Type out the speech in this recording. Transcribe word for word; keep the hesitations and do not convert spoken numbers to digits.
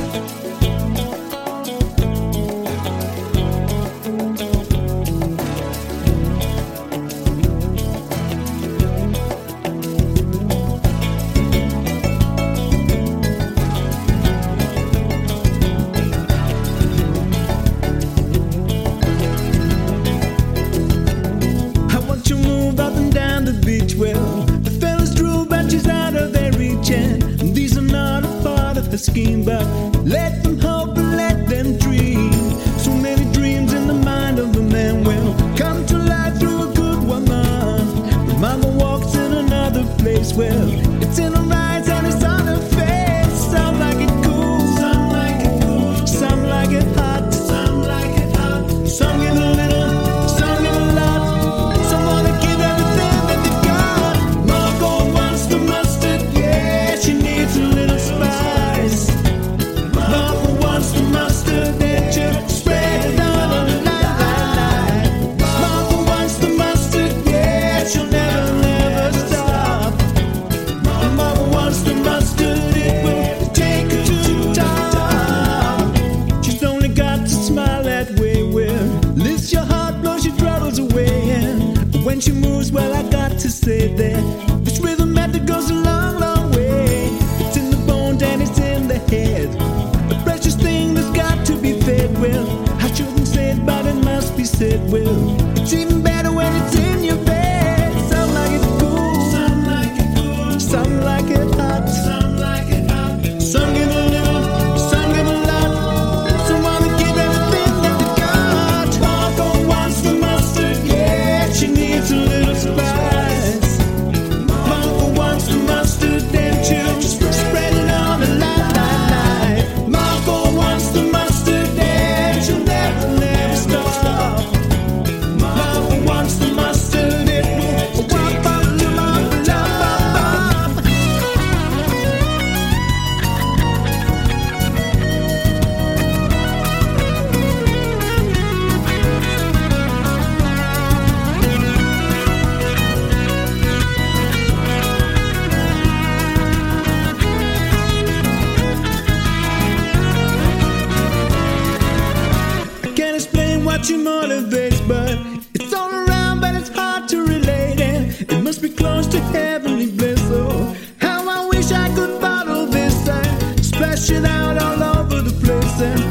Well, the fellas drew bunches out of their reach, and these are not a part of the scheme, but let them hope and let them dream. So many dreams in the mind of a man will come to life through a good woman. The mama walks in another place, well, it's in her eyes and it's on her face. Some like it cool, some like it cool, some like it hot, some like it hot, some give a little, some give a lot. Some wanna give everything that they got. Margot wants the mustard, yeah, she needs a little spice. Margot wants the mustard, and you spread it on a line. Margot wants the mustard, yeah, she'll never, never stop. Margot wants the mustard, it will take her to the top. She's only got to smile that way, well, lifts your heart, blows your troubles away, and when she moves, well, I got to say that this rhythm method goes a long, long way. It's in the bones and it's in the head, a precious thing that's got to be fed. Well, I shouldn't say it, but it must be said. Well, it's even better when it's in your bed. Some like it cool, some like it cool, some like it hot, some like it hot, some give a little, some give a lot. Some wanna give everything that they got. Margot wants the mustard, yeah, she needs a little spice. Margot wants the mustard, and she'll spread it on the line. Margot wants the mustard, and she'll never, never stop. Margot wants the mustard, it will wop, wop, wop, wop, wop. I can't explain what you motivates, but it's all around, but it's hard to relate, and it must be close to heavenly bliss. Oh, how I wish I could bottle this and splash it out all over the place, and